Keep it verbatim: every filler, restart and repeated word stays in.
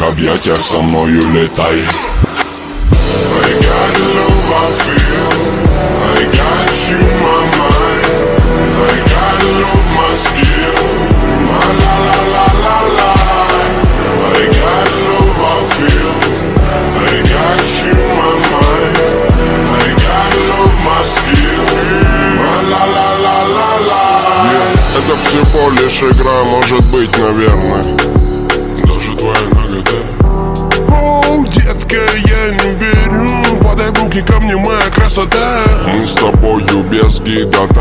объятиях со мною летай. I got the love I feel, I got you my mind, I got the love my skill, my la la la la la. I got the love I feel, I got you my mind, I got the love my skill, my la la la la la. Yeah, это всего лишь игра, может быть, наверное. Даже твоя нагота. Оу, детка, я не верю. Подай в руки ко мне, моя красота. Мы с тобою без гида